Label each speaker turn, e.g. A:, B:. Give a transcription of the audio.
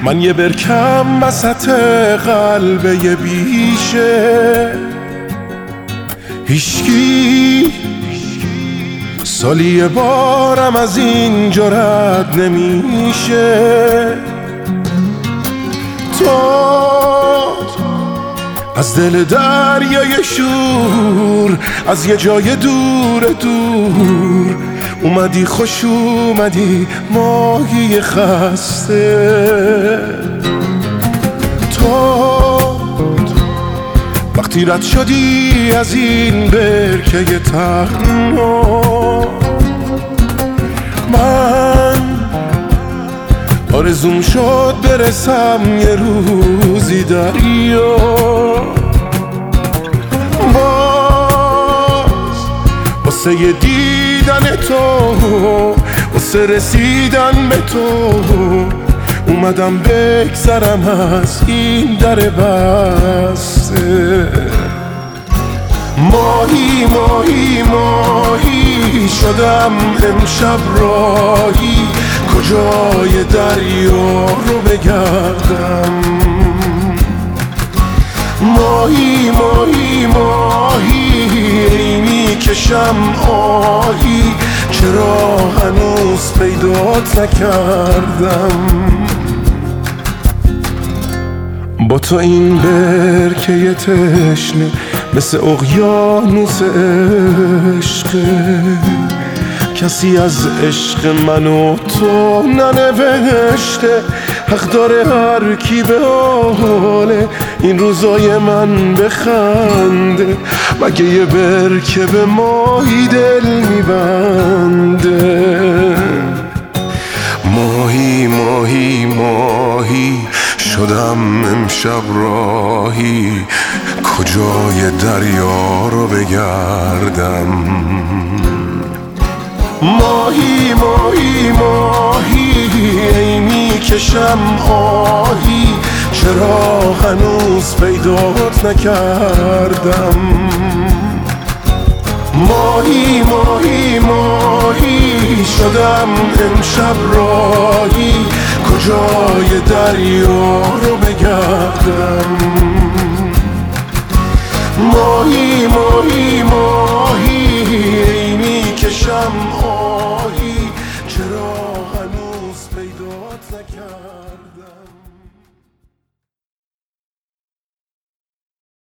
A: من یه برکم وسط قلب یه بیشه، هیچکی سالی یه بارم از اینجا رد نمیشه. تو از دل دریای شور، از یه جای دور دور اومدی، خوش اومدی ماهی خسته. تو وقتی رد شدی از این برکه تنها، من آرزوم شد برسم یه روزی دریا. باز واسه یه دیدن تو، واسه رسیدن به تو اومدم بگذرم از این در بسته. ماهی ماهی ماهی شدم امشب راهی، کجای دریا رو بگردم. ماهی ماهی ماهی میکشم آهی، چرا هنوز پیدات نکردم. با تو این برکه تشنه مثل اقیانوس عشقه، کسی از عشق من و تو ننوشته. حق داره هر کی به حال این روزای من بخنده، مگه یه برکه به ماهی دل میبنده. ماهی ماهی ماهی شدم امشب راهی، کجای دریا رو بگردم. ماهی ماهی ماهی میکشم آهی، چرا هنوز پیدات نکردم. ماهی ماهی ماهی شدم امشب راهی، کجای دریا رو بگردم. ماهی ماهی ماهی میکشم